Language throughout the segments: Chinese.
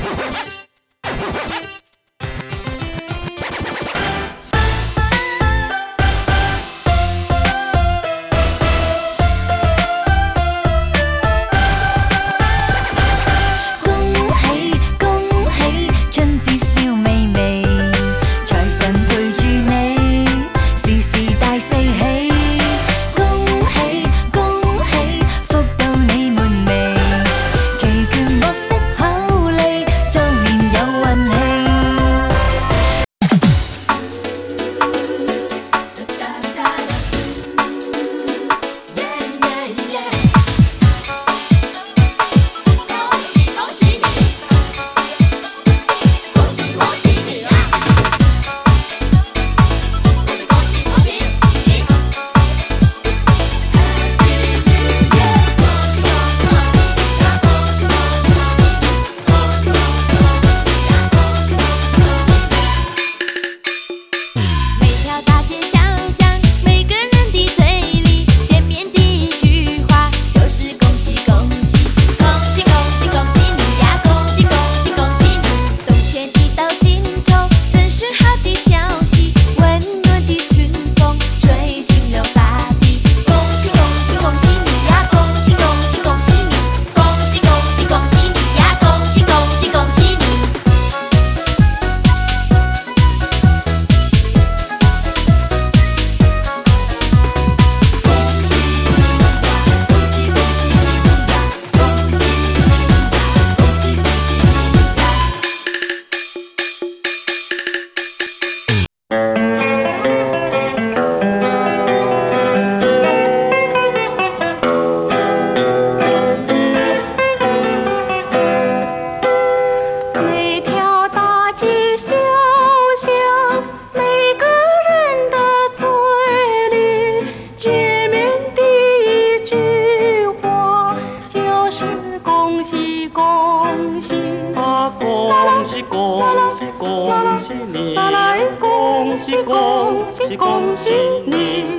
恭喜你！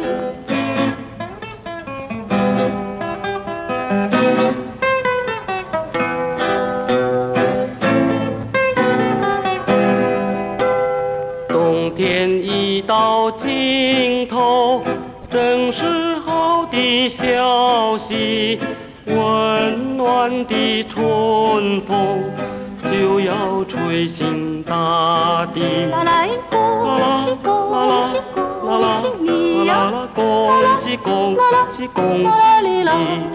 冬天已到尽头，正是好的消息，温暖的春风就要吹醒大地。啦啦，恭喜恭喜恭喜你呀！恭喜恭喜恭喜你！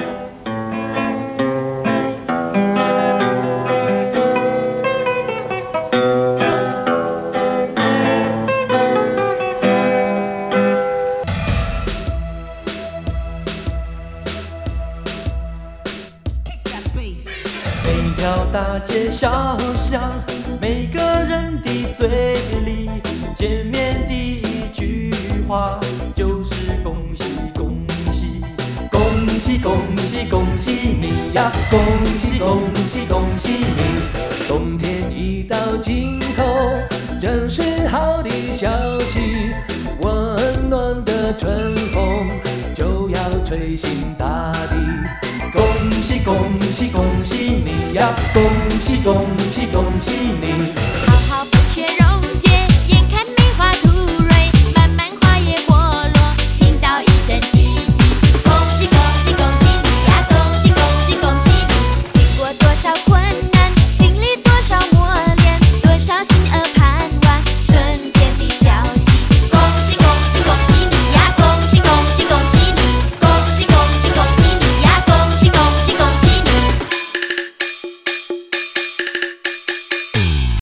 每条大街小巷，每个人的嘴里，见面第一句话就是恭喜恭喜，恭喜恭喜恭喜你呀！恭喜恭喜恭喜你！冬天已到尽头，正是好的消息，温暖的春风就要吹醒大地。恭喜恭喜恭喜你呀！恭喜恭喜恭喜你！